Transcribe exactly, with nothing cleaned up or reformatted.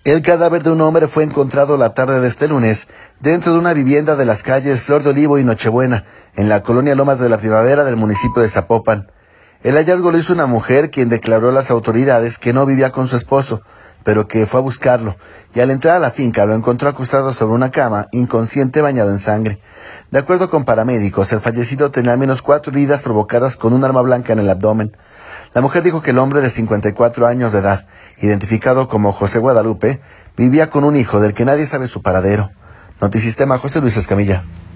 El cadáver de un hombre fue encontrado la tarde de este lunes dentro de una vivienda de las calles Flor de Olivo y Nochebuena, en la colonia Lomas de la Primavera del municipio de Zapopan. El hallazgo lo hizo una mujer quien declaró a las autoridades que no vivía con su esposo, pero que fue a buscarlo, y al entrar a la finca lo encontró acostado sobre una cama, inconsciente, bañado en sangre. De acuerdo con paramédicos, el fallecido tenía al menos cuatro heridas provocadas con un arma blanca en el abdomen. La mujer dijo que el hombre de cincuenta y cuatro años de edad, identificado como José Guadalupe, vivía con un hijo del que nadie sabe su paradero. Notisistema, José Luis Escamilla.